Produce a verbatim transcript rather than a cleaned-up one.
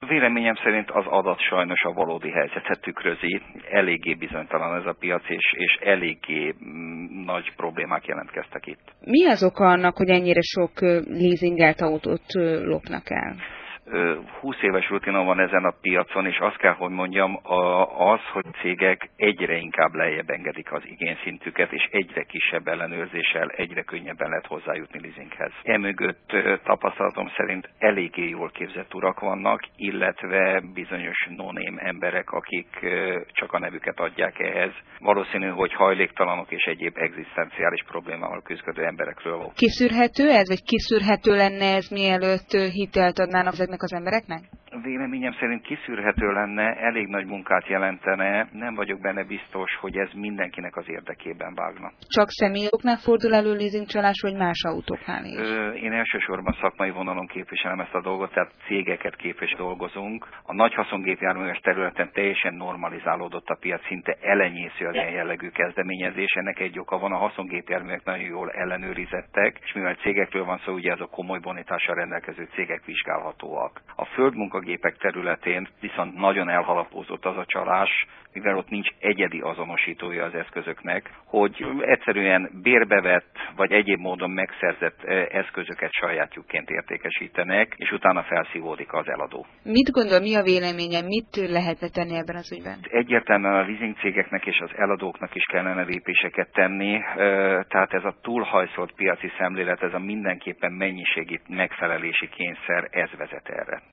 Véleményem szerint az adat sajnos a valódi helyzetet tükrözi. Eléggé bizonytalan ez a piac, és, és eléggé mm, nagy problémák jelentkeztek itt. Mi az oka annak, hogy ennyire sok leasingelt autót lopnak el? húsz éves rutinom van ezen a piacon, és azt kell, hogy mondjam, az, hogy cégek egyre inkább lejjebb engedik az igényszintüket, és egyre kisebb ellenőrzéssel egyre könnyebben lehet hozzájutni leasinghez. Emögött tapasztalatom szerint eléggé jól képzett urak vannak, illetve bizonyos no-name emberek, akik csak a nevüket adják ehhez. Valószínű, hogy hajléktalanok és egyéb egzisztenciális problémával küzdő emberekről van. Kiszűrhető ez, vagy kiszűrhető lenne ez, mielőtt hitelt adnának ezeknek az embereknek? Véleményem szerint kiszűrhető lenne, elég nagy munkát jelentene, nem vagyok benne biztos, hogy ez mindenkinek az érdekében vágna. Csak személyoknál fordul elő leasingcsalás, vagy más autóknál is? Ö, én elsősorban szakmai vonalon képviselem ezt a dolgot, tehát cégeket képvis dolgozunk. A nagy haszongépjárműves területen teljesen normalizálódott a piac, szinte elenyésző az ilyen jellegű kezdeményezés. Ennek egy oka van, a haszongépjárművek nagyon jól ellenőrizettek, és mivel cégekről van szó, ugye azok komoly bonitással rendelkező cégek vizsgálhatóak. A földmunkagépek területén viszont nagyon elhalapózott az a csalás, mivel ott nincs egyedi azonosítója az eszközöknek, hogy egyszerűen bérbevett vagy egyéb módon megszerzett eszközöket sajátjukként értékesítenek, és utána felszívódik az eladó. Mit gondol, mi a véleménye, mit lehetne tenni ebben az ügyben? Egyértelműen a leasing cégeknek és az eladóknak is kellene lépéseket tenni, tehát ez a túlhajszolt piaci szemlélet, ez a mindenképpen mennyiségi megfelelési kényszer, ez vezet erre.